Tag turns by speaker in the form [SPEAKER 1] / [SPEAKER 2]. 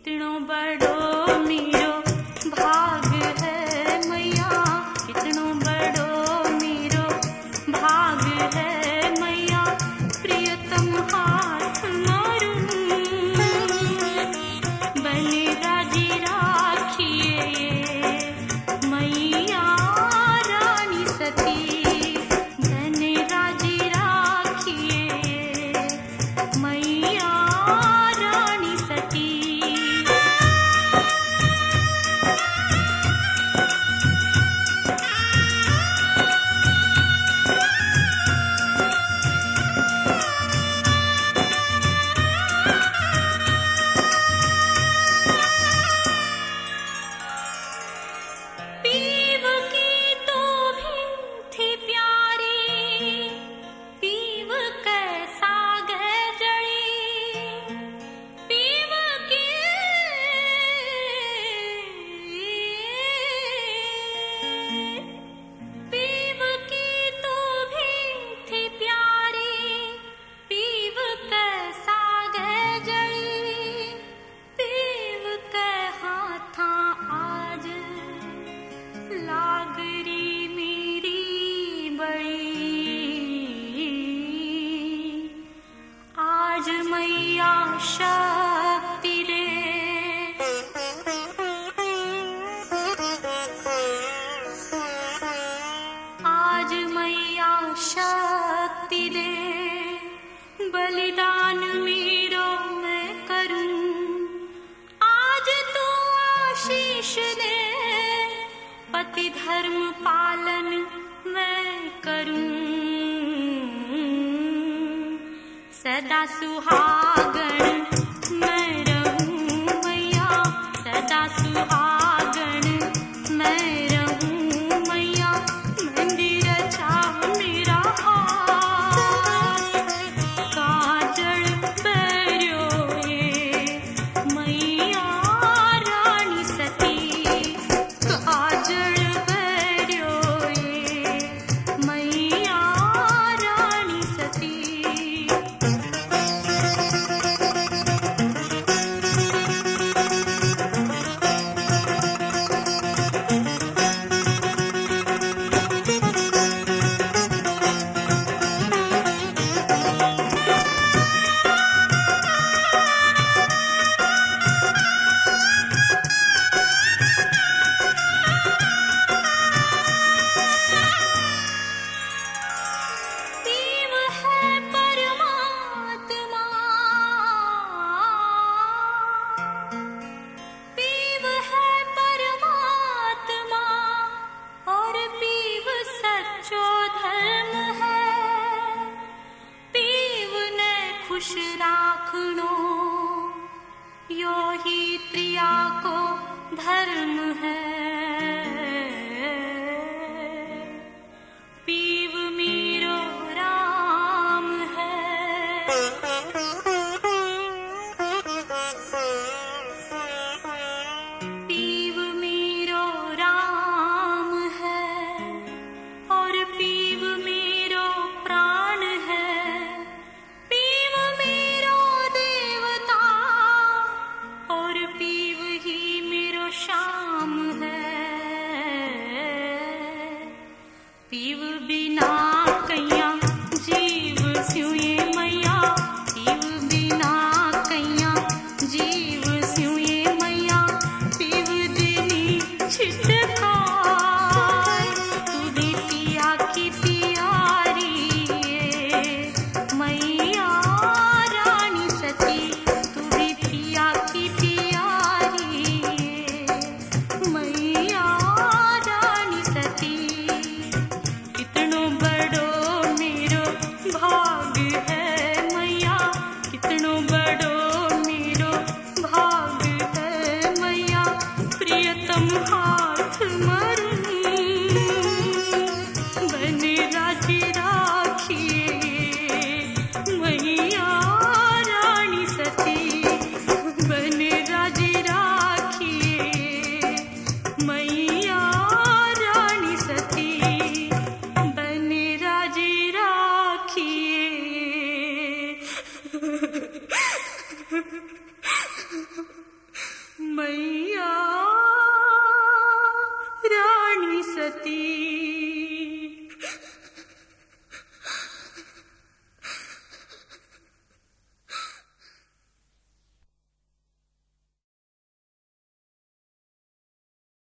[SPEAKER 1] कितनो बड़ो मेरो भाग है मैया, कितनो बड़ो मेरो भाग है मैया, प्रियतम हाथ मारूं बने राजी राखिए मैया रानी सती, बने राजी राखिए मैया रानी सती। पीव की तो भी थी प्यारी, पीव कैसा गए जड़ी, पीव की तो भी थी प्यारी, पीव कैसा गए जड़ी, पीव के हाथा आज लागरी मेरी बड़ी, आज मैया शक्ति दे, आज मैया शक्ति दे, बलिदान मेरो मैं करूं, आज तू आशीष दे, पति धर्म पालन मैं करूं, सदा सुहागण मैं रहूं मैया, सदा सुहागण मैं रहूं मैया, मंदिर चाह मेरा हाथ, काजल पैर्यो ये मैया रानी सती, काजल पैर्यो ये मैया रानी सती। पीव है परमात्मा, पीव है परमात्मा, और पीव सच्चो धर्म है, पीव ने खुश राखणो यो ही प्रिया को धर्म है, पीव मेरो राम है, पीव मेरो राम है, और पीव मेरो प्राण है, पीव मेरो देवता, और पीव ही मेरो श्याम है। मूर्ति